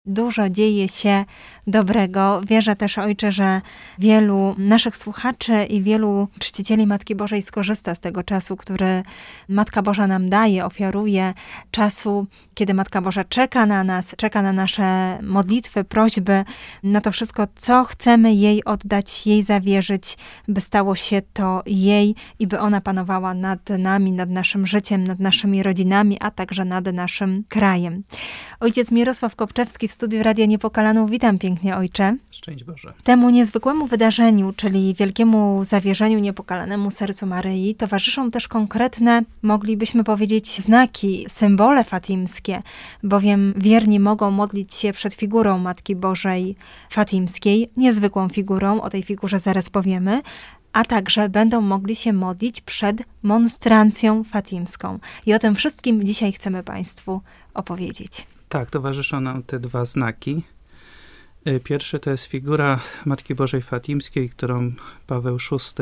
Dużo dzieje się dobrego. Wierzę też, Ojcze, że wielu naszych słuchaczy i wielu czcicieli Matki Bożej skorzysta z tego czasu, który Matka Boża nam daje, ofiaruje, czasu, kiedy Matka Boża czeka na nas, czeka na nasze modlitwy, prośby, na to wszystko, co chcemy jej oddać, jej zawierzyć, by stało się to jej i by ona panowała nad nami, nad naszym życiem, nad naszymi rodzinami, a także nad naszym krajem. Ojciec Mirosław Kopczewski w studiu Radia Niepokalanów. Witam pięknie, Ojcze. Szczęść Boże. Temu niezwykłemu wydarzeniu, czyli wielkiemu zawierzeniu Niepokalanemu Sercu Maryi, towarzyszą też konkretne, moglibyśmy powiedzieć, znaki, symbole fatimskie, bowiem wierni mogą modlić się przed figurą Matki Bożej Fatimskiej, niezwykłą figurą, o tej figurze zaraz powiemy, a także będą mogli się modlić przed monstrancją fatimską. I o tym wszystkim dzisiaj chcemy Państwu opowiedzieć. Tak, towarzyszą nam te dwa znaki. Pierwszy to jest figura Matki Bożej Fatimskiej, którą Paweł VI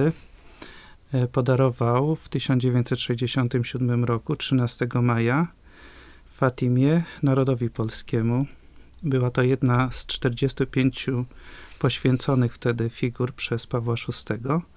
podarował w 1967 roku, 13 maja, w Fatimie narodowi polskiemu. Była to jedna z 45 poświęconych wtedy figur przez Pawła VI.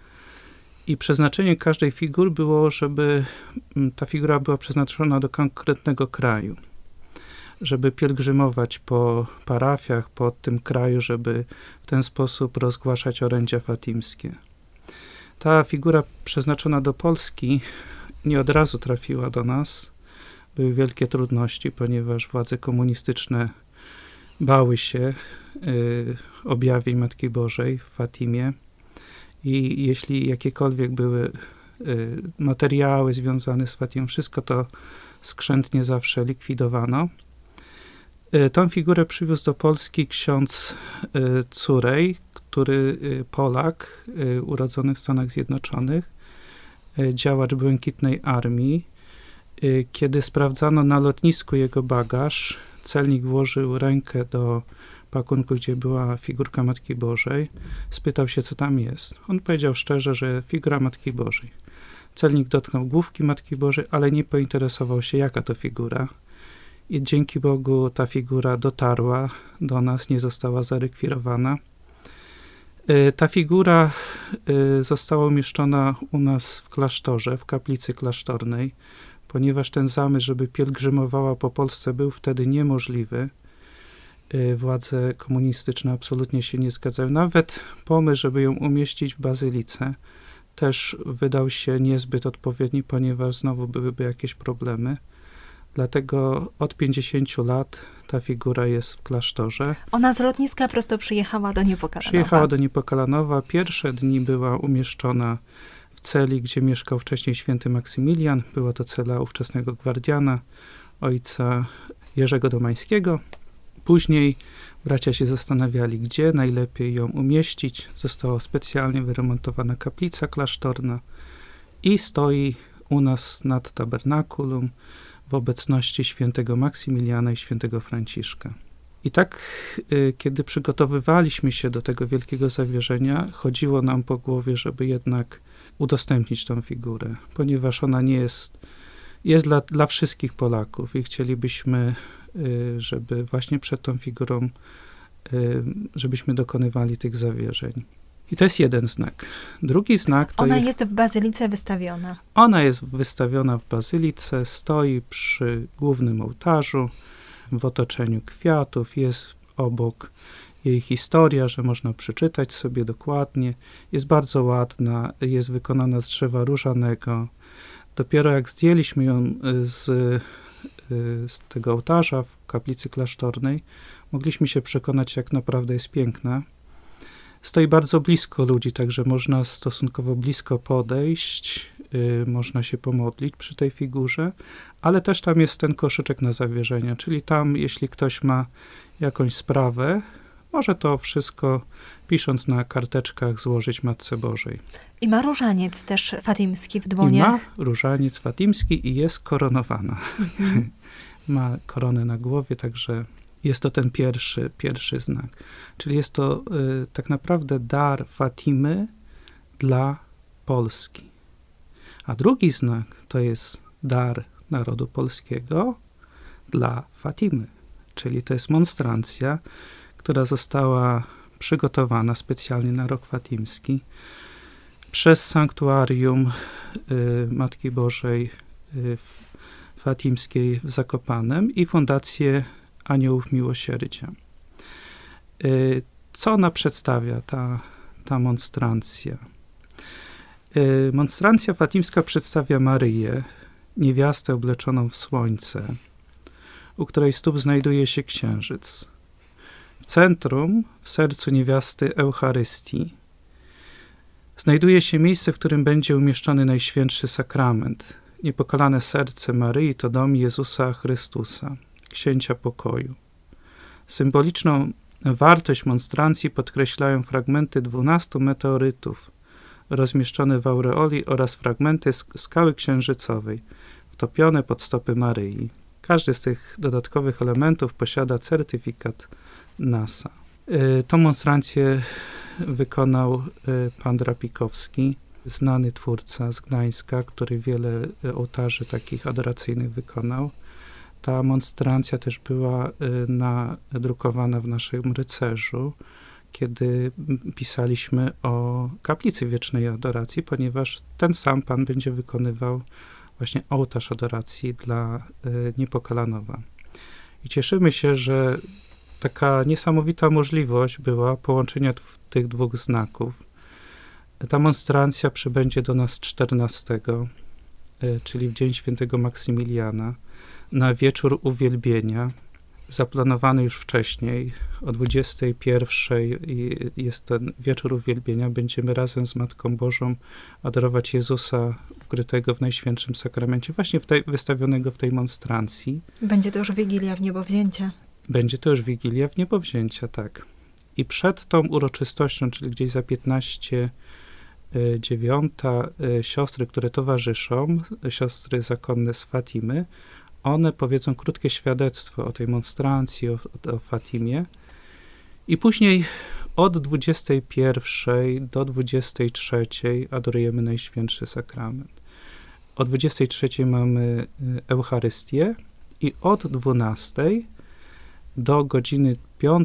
I przeznaczeniem każdej figury było, żeby ta figura była przeznaczona do konkretnego kraju, żeby pielgrzymować po parafiach, po tym kraju, żeby w ten sposób rozgłaszać orędzia fatimskie. Ta figura przeznaczona do Polski nie od razu trafiła do nas. Były wielkie trudności, ponieważ władze komunistyczne bały się objawień Matki Bożej w Fatimie i jeśli jakiekolwiek były materiały związane z Fatimą, wszystko to skrzętnie zawsze likwidowano. Tą figurę przywiózł do Polski ksiądz Curej, Polak, urodzony w Stanach Zjednoczonych, działacz Błękitnej Armii. Kiedy sprawdzano na lotnisku jego bagaż, celnik włożył rękę do pakunku, gdzie była figurka Matki Bożej. Spytał się, co tam jest. On powiedział szczerze, że figura Matki Bożej. Celnik dotknął główki Matki Bożej, ale nie pointeresował się, jaka to figura. I dzięki Bogu ta figura dotarła do nas, nie została zarekwirowana. Ta figura została umieszczona u nas w klasztorze, w kaplicy klasztornej, ponieważ ten zamysł, żeby pielgrzymowała po Polsce, był wtedy niemożliwy. Władze komunistyczne absolutnie się nie zgadzały. Nawet pomysł, żeby ją umieścić w bazylice, też wydał się niezbyt odpowiedni, ponieważ znowu byłyby jakieś problemy. Dlatego od 50 lat ta figura jest w klasztorze. Ona z lotniska prosto przyjechała do Niepokalanowa. Przyjechała do Niepokalanowa. Pierwsze dni była umieszczona w celi, gdzie mieszkał wcześniej święty Maksymilian. Była to cela ówczesnego gwardiana, ojca Jerzego Domańskiego. Później bracia się zastanawiali, gdzie najlepiej ją umieścić. Została specjalnie wyremontowana kaplica klasztorna i stoi u nas nad tabernakulum w obecności świętego Maksymiliana i świętego Franciszka. I tak, kiedy przygotowywaliśmy się do tego wielkiego zawierzenia, chodziło nam po głowie, żeby jednak udostępnić tą figurę, ponieważ ona nie jest dla wszystkich Polaków i chcielibyśmy, żeby właśnie przed tą figurą, żebyśmy dokonywali tych zawierzeń. I to jest jeden znak. Drugi znak to Ona jest w bazylice wystawiona. Ona jest wystawiona w bazylice, stoi przy głównym ołtarzu, w otoczeniu kwiatów, jest obok jej historia, że można przeczytać sobie dokładnie. Jest bardzo ładna, jest wykonana z drzewa różanego. Dopiero jak zdjęliśmy ją z tego ołtarza w kaplicy klasztornej, mogliśmy się przekonać, jak naprawdę jest piękna. Stoi bardzo blisko ludzi, także można stosunkowo blisko podejść, można się pomodlić przy tej figurze, ale też tam jest ten koszyczek na zawierzenia, czyli tam, jeśli ktoś ma jakąś sprawę, może to wszystko, pisząc na karteczkach, złożyć Matce Bożej. I ma różaniec też fatimski w dłoniach. I ma różaniec fatimski i jest koronowana. Ma koronę na głowie, także jest to ten pierwszy znak. Czyli jest to tak naprawdę dar Fatimy dla Polski. A drugi znak to jest dar narodu polskiego dla Fatimy, czyli to jest monstrancja, która została przygotowana specjalnie na rok fatimski przez sanktuarium Matki Bożej Fatimskiej w Zakopanem i Fundację Aniołów Miłosierdzia. Co ona przedstawia, ta monstrancja? Monstrancja fatimska przedstawia Maryję, niewiastę obleczoną w słońce, u której stóp znajduje się księżyc. W centrum, w sercu niewiasty Eucharystii, znajduje się miejsce, w którym będzie umieszczony Najświętszy Sakrament. Niepokalane serce Maryi to dom Jezusa Chrystusa, Księcia Pokoju. Symboliczną wartość monstrancji podkreślają fragmenty 12 meteorytów rozmieszczone w aureoli oraz fragmenty skały księżycowej, wtopione pod stopy Maryi. Każdy z tych dodatkowych elementów posiada certyfikat NASA. Tą monstrancję wykonał pan Drapikowski, znany twórca z Gdańska, który wiele ołtarzy takich adoracyjnych wykonał. Ta monstrancja też była nadrukowana w naszym rycerzu, kiedy pisaliśmy o kaplicy wiecznej adoracji, ponieważ ten sam pan będzie wykonywał właśnie ołtarz adoracji dla Niepokalanowa. I cieszymy się, że taka niesamowita możliwość była połączenia tych dwóch znaków. Ta monstrancja przybędzie do nas 14, czyli w dzień świętego Maksymiliana, na wieczór uwielbienia, zaplanowany już wcześniej, o 21 jest ten wieczór uwielbienia. Będziemy razem z Matką Bożą adorować Jezusa ukrytego w Najświętszym Sakramencie, właśnie wystawionego w tej monstrancji. Będzie to już Wigilia w Niebowzięcia. Będzie to już Wigilia w Niebowzięcia, tak. I przed tą uroczystością, czyli gdzieś za 15:09, siostry, które towarzyszą, siostry zakonne z Fatimy, one powiedzą krótkie świadectwo o tej monstrancji, o Fatimie. I później od 21 do 23 adorujemy Najświętszy Sakrament. O 23 mamy Eucharystię i od 12 do godziny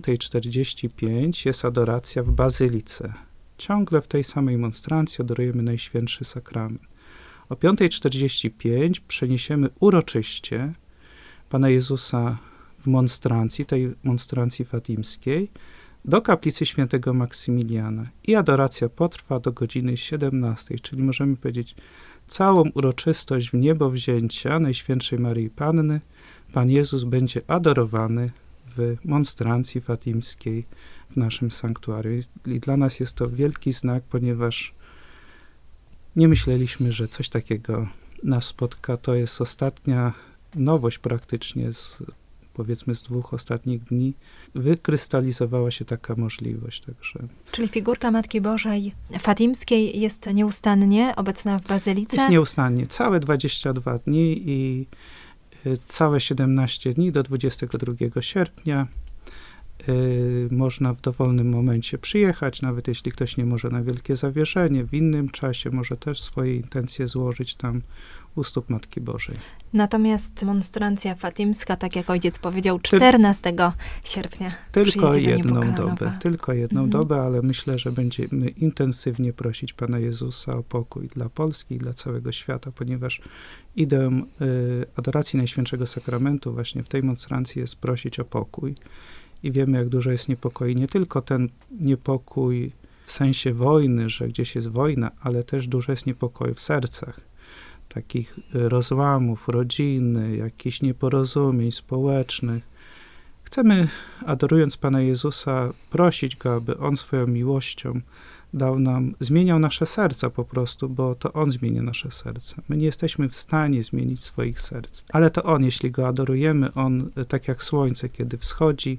5:45 jest adoracja w Bazylice. Ciągle w tej samej monstrancji adorujemy Najświętszy Sakrament. O 5:45 przeniesiemy uroczyście Pana Jezusa w monstrancji, tej monstrancji fatimskiej, do kaplicy świętego Maksymiliana. I adoracja potrwa do godziny 17, czyli możemy powiedzieć całą uroczystość w Niebowzięcia Najświętszej Maryi Panny Pan Jezus będzie adorowany w monstrancji fatimskiej w naszym sanktuarium. I dla nas jest to wielki znak, ponieważ nie myśleliśmy, że coś takiego nas spotka. To jest ostatnia nowość praktycznie powiedzmy z 2 ostatnich dni. Wykrystalizowała się taka możliwość. Także. Czyli figurka Matki Bożej Fatimskiej jest nieustannie obecna w Bazylice? Jest nieustannie. Całe 22 dni i całe 17 dni do 22 sierpnia. Można w dowolnym momencie przyjechać, nawet jeśli ktoś nie może na Wielkie Zawieszenie, w innym czasie może też swoje intencje złożyć tam u stóp Matki Bożej. Natomiast monstrancja fatimska, tak jak ojciec powiedział, 14 sierpnia tylko jedną dobę, ale myślę, że będziemy intensywnie prosić Pana Jezusa o pokój dla Polski i dla całego świata, ponieważ ideą adoracji Najświętszego Sakramentu właśnie w tej monstrancji jest prosić o pokój. I wiemy, jak dużo jest niepokoi. Nie tylko ten niepokój w sensie wojny, że gdzieś jest wojna, ale też dużo jest niepokoju w sercach. Takich rozłamów rodziny, jakichś nieporozumień społecznych. Chcemy, adorując Pana Jezusa, prosić Go, aby On swoją miłością zmieniał nasze serca po prostu, bo to On zmienia nasze serca. My nie jesteśmy w stanie zmienić swoich serc, ale to On, jeśli Go adorujemy, On, tak jak słońce, kiedy wschodzi,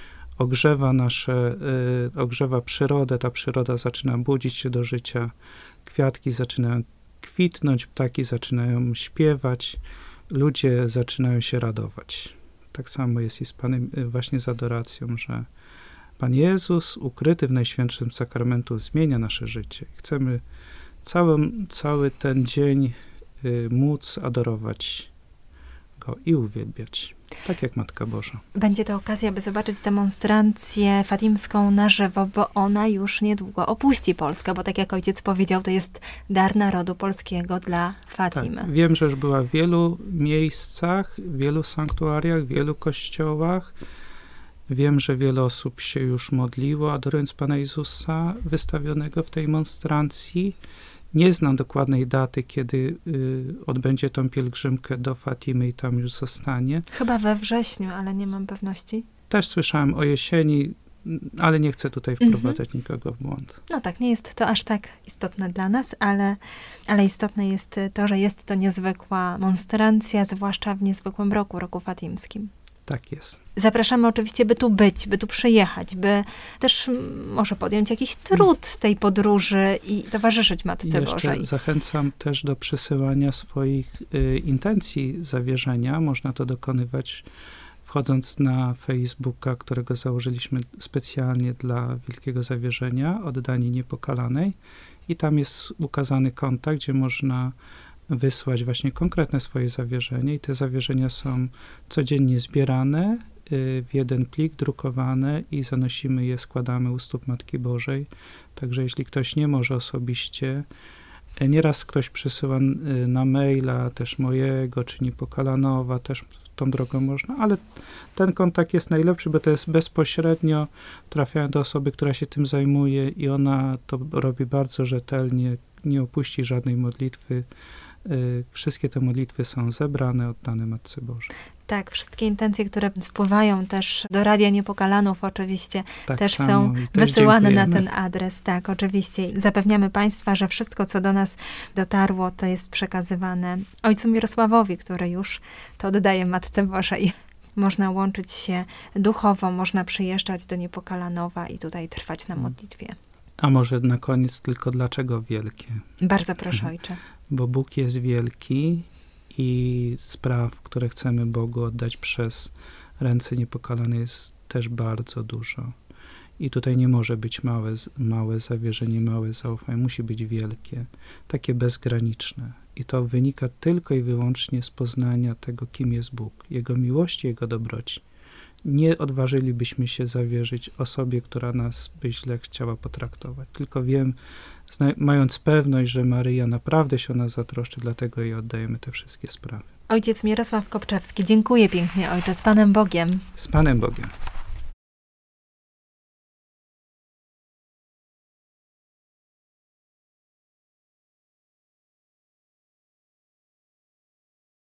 ogrzewa przyrodę, ta przyroda zaczyna budzić się do życia, kwiatki zaczynają kwitnąć, ptaki zaczynają śpiewać, ludzie zaczynają się radować. Tak samo jest i z Panem, właśnie z adoracją, że Pan Jezus ukryty w Najświętszym Sakramentu zmienia nasze życie. Chcemy cały ten dzień móc adorować Go i uwielbiać. Tak jak Matka Boża. Będzie to okazja, by zobaczyć demonstrację fatimską na żywo, bo ona już niedługo opuści Polskę, bo tak jak ojciec powiedział, to jest dar narodu polskiego dla Fatimy. Tak, wiem, że już była w wielu miejscach, w wielu sanktuariach, w wielu kościołach. Wiem, że wiele osób się już modliło, adorując Pana Jezusa wystawionego w tej monstrancji. Nie znam dokładnej daty, kiedy odbędzie tą pielgrzymkę do Fatimy i tam już zostanie. Chyba we wrześniu, ale nie mam pewności. Też słyszałem o jesieni, ale nie chcę tutaj wprowadzać nikogo w błąd. No tak, nie jest to aż tak istotne dla nas, ale istotne jest to, że jest to niezwykła monstrancja, zwłaszcza w niezwykłym roku fatimskim. Tak jest. Zapraszamy oczywiście, by tu być, by tu przyjechać, by też może podjąć jakiś trud tej podróży i towarzyszyć Matce Bożej. Zachęcam też do przesyłania swoich intencji zawierzenia. Można to dokonywać wchodząc na Facebooka, którego założyliśmy specjalnie dla Wielkiego Zawierzenia, Oddani Niepokalanej. I tam jest ukazany kontakt, gdzie można wysłać właśnie konkretne swoje zawierzenie i te zawierzenia są codziennie zbierane w jeden plik, drukowane i zanosimy je, składamy u stóp Matki Bożej. Także jeśli ktoś nie może osobiście, nieraz ktoś przysyła na maila też mojego, czy Niepokalanowa, też tą drogą można, ale ten kontakt jest najlepszy, bo to jest bezpośrednio, trafiają do osoby, która się tym zajmuje i ona to robi bardzo rzetelnie, nie opuści żadnej modlitwy. Wszystkie te modlitwy są zebrane, oddane Matce Bożej. Tak, wszystkie intencje, które spływają też do Radia Niepokalanów oczywiście, tak też samo, są też wysyłane dziękujemy. na ten adres. Tak, oczywiście. Zapewniamy Państwa, że wszystko, co do nas dotarło, to jest przekazywane ojcu Mirosławowi, który już to oddaje Matce Bożej. Można łączyć się duchowo, można przyjeżdżać do Niepokalanowa i tutaj trwać na modlitwie. A może na koniec tylko dlaczego wielkie? Bardzo proszę, ojcze. Bo Bóg jest wielki i spraw, które chcemy Bogu oddać przez ręce niepokalane jest też bardzo dużo. I tutaj nie może być małe zawierzenie, małe zaufanie. Musi być wielkie, takie bezgraniczne. I to wynika tylko i wyłącznie z poznania tego, kim jest Bóg, Jego miłości, Jego dobroci. Nie odważylibyśmy się zawierzyć osobie, która nas by źle chciała potraktować. Tylko wiem, mając pewność, że Maryja naprawdę się o nas zatroszczy, dlatego jej oddajemy te wszystkie sprawy. Ojciec Mirosław Kopczewski, dziękuję pięknie, ojcze, z Panem Bogiem. Z Panem Bogiem.